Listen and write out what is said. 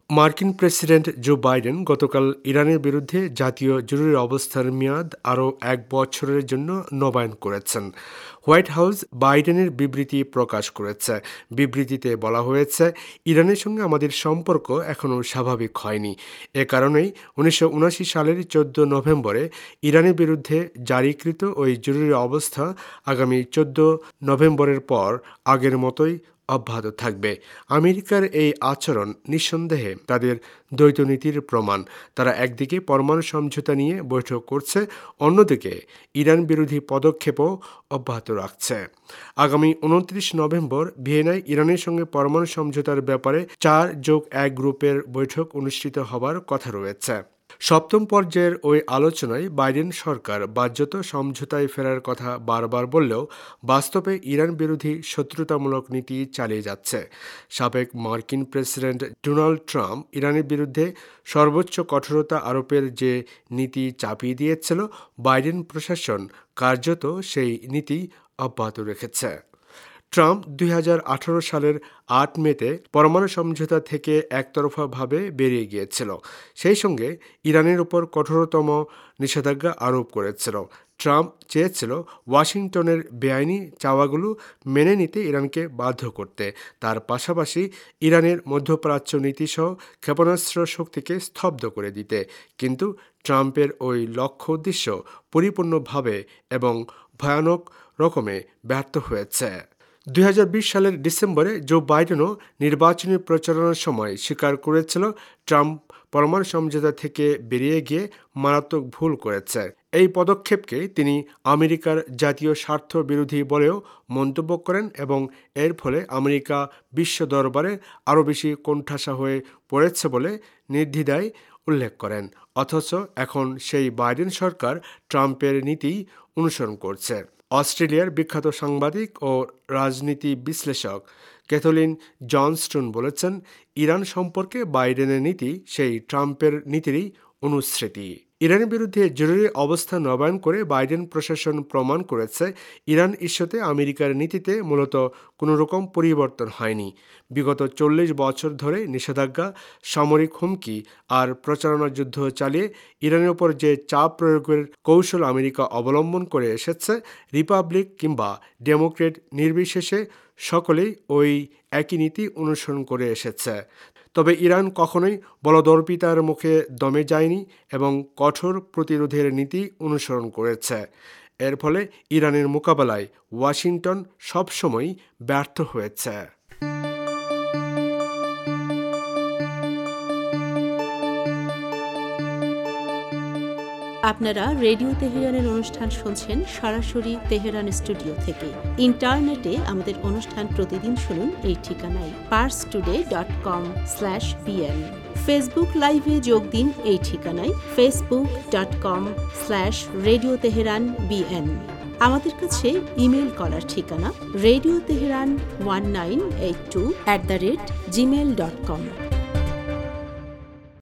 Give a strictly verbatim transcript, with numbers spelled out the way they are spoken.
মার্কিন president Joe Biden গতকাল ইরানের বিরুদ্ধে জাতীয় জরুরি অবস্থার মেয়াদ আরও এক বছরের জন্য নবায়ন করেছেন। হোয়াইট হাউস বাইডেনের বিবৃতি প্রকাশ করেছে। বিবৃতিতে বলা হয়েছে, ইরানের সঙ্গে আমাদের সম্পর্ক এখনও স্বাভাবিক হয়নি। এ কারণেই উনিশশো উনাশি সালের চোদ্দ নভেম্বরে ইরানের বিরুদ্ধে জারিকৃত ওই জরুরি অবস্থা আগামী চোদ্দ নভেম্বরের পর আগের মতোই অব্যাহত থাকবে। আমেরিকার এই আচরণ নিঃসন্দেহে তাদের দ্বৈতনীতির প্রমাণ। তারা একদিকে পরমাণু সমঝোতা নিয়ে বৈঠক করছে, অন্যদিকে ইরান বিরোধী পদক্ষেপও অব্যাহত রাখছে। আগামী উনত্রিশ নভেম্বর ভিয়েনায় ইরানের সঙ্গে পরমাণু সমঝোতার ব্যাপারে চার যোগ এক গ্রুপের বৈঠক অনুষ্ঠিত হবার কথা রয়েছে। সপ্তম পর্যায়ের ওই আলোচনায় বাইডেন সরকার বাহ্যত সমঝোতায় ফেরার কথা বারবার বললেও বাস্তবে ইরান বিরোধী শত্রুতামূলক নীতি চালিয়ে যাচ্ছে। সাবেক মার্কিন প্রেসিডেন্ট ডোনাল্ড ট্রাম্প ইরানের বিরুদ্ধে সর্বোচ্চ কঠোরতা আরোপের যে নীতি চাপিয়ে দিয়েছিল, বাইডেন প্রশাসন কার্যত সেই নীতি অব্যাহত রেখেছে। ট্রাম্প দুই হাজার আঠারো সালের আট মেতে পরমাণু সমঝোতা থেকে একতরফাভাবে বেরিয়ে গিয়েছিল। সেই সঙ্গে ইরানের উপর কঠোরতম নিষেধাজ্ঞা আরোপ করেছিল। ট্রাম্প চেয়েছিল ওয়াশিংটনের বেআইনি চাওয়াগুলো মেনে নিতে ইরানকে বাধ্য করতে, তার পাশাপাশি ইরানের মধ্যপ্রাচ্য নীতিসহ ক্ষেপণাস্ত্র শক্তিকে স্তব্ধ করে দিতে। কিন্তু ট্রাম্পের ওই লক্ষ্য উদ্দেশ্য পরিপূর্ণভাবে এবং ভয়ানক রকমে ব্যর্থ হয়েছে। দুই হাজার বিশ সালের ডিসেম্বরে জো বাইডেনও নির্বাচনী প্রচারণার সময় স্বীকার করেছিল ট্রাম্প পরমাণু সমঝোতা থেকে বেরিয়ে গিয়ে মারাত্মক ভুল করেছে। এই পদক্ষেপকে তিনি আমেরিকার জাতীয় স্বার্থ বিরোধী বলেও মন্তব্য করেন এবং এর ফলে আমেরিকা বিশ্ব দরবারে আরও বেশি কোণঠাসা হয়ে পড়েছে বলে নির্দ্বিধায় উল্লেখ করেন। অথচ এখন সেই বাইডেন সরকার ট্রাম্পের নীতি অনুসরণ করছে। অস্ট্রেলিয়ার বিখ্যাত সাংবাদিক ও রাজনীতি বিশ্লেষক ক্যাথলিন জনস্টন বলেছেন, ইরান সম্পর্কে বাইডেনের নীতি সেই ট্রাম্পের নীতিরই অনুসৃতি। ইরানের বিরুদ্ধে জরুরি অবস্থা নবায়ন করে বাইডেন প্রশাসন প্রমাণ করেছে, ইরান ইস্যুতে আমেরিকার নীতিতে মূলত কোনো রকম পরিবর্তন হয়নি। বিগত চল্লিশ বছর ধরে নিষেধাজ্ঞা, সামরিক হুমকি আর প্রচারণা যুদ্ধ চালিয়ে ইরানের ওপর যে চাপ প্রয়োগের কৌশল আমেরিকা অবলম্বন করে এসেছে, রিপাবলিক কিংবা ডেমোক্রেট নির্বিশেষে সকলেই ওই একই নীতি অনুসরণ করে এসেছে। তবে ইরান কখনোই বলদর্পিতার মুখে দমে যায়নি এবং কঠোর প্রতিরোধের নীতি অনুসরণ করেছে। এর ফলে ইরানের মোকাবেলায় ওয়াশিংটন সবসময়ই ব্যর্থ হয়েছে। আপনারা রেডিও তেহরানের অনুষ্ঠান শুনছেন সরাসরি তেহরান স্টুডিও থেকে। ইন্টারনেটে আমাদের অনুষ্ঠান প্রতিদিন শুনুন এই ঠিকানায় Pars today dot com slash BN. Facebook লাইভে যোগ দিন এই ঠিকানায় Facebook dot com slash radio Tehran BN. আমাদের কাছে ইমেল করার ঠিকানা radio Tehran one nine eight two at the rate Gmail dot com.